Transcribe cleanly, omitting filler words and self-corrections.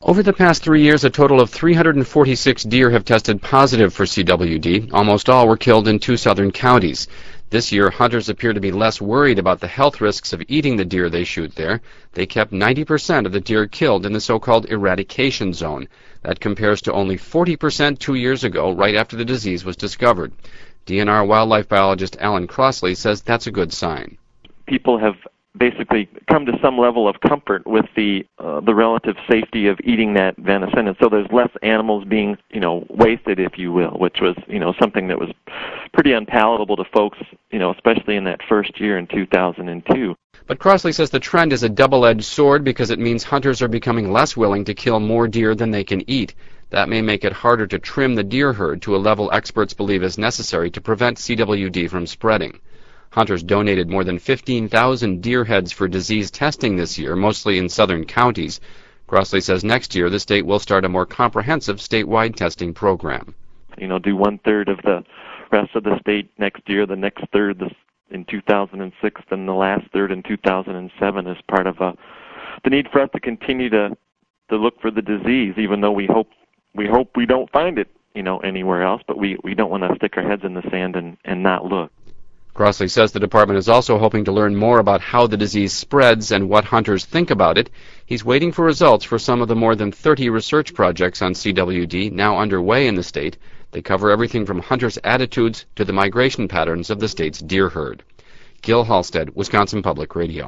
Over the past 3 years, a total of 346 deer have tested positive for CWD. Almost all were killed in 2 southern counties. This year, hunters appear to be less worried about the health risks of eating the deer they shoot there. They kept 90% of the deer killed in the so-called eradication zone. That compares to only 40% 2 years ago, right after the disease was discovered. DNR wildlife biologist Alan Crossley says that's a good sign. People have basically come to some level of comfort with the relative safety of eating that venison, and so there's less animals being, wasted, if you will, which was, something that was pretty unpalatable to folks, especially in that first year in 2002. But Crossley says the trend is a double-edged sword because it means hunters are becoming less willing to kill more deer than they can eat. That may make it harder to trim the deer herd to a level experts believe is necessary to prevent CWD from spreading. Hunters donated more than 15,000 deer heads for disease testing this year, mostly in southern counties. Crossley says next year the state will start a more comprehensive statewide testing program. Do 1/3 of the rest of the state next year, the next third in 2006, and the last third in 2007 as part of the need for us to continue to look for the disease, even though we hope we don't find it, anywhere else, but we don't want to stick our heads in the sand and not look. Crossley says the department is also hoping to learn more about how the disease spreads and what hunters think about it. He's waiting for results for some of the more than 30 research projects on CWD now underway in the state. They cover everything from hunters' attitudes to the migration patterns of the state's deer herd. Gil Halstead, Wisconsin Public Radio.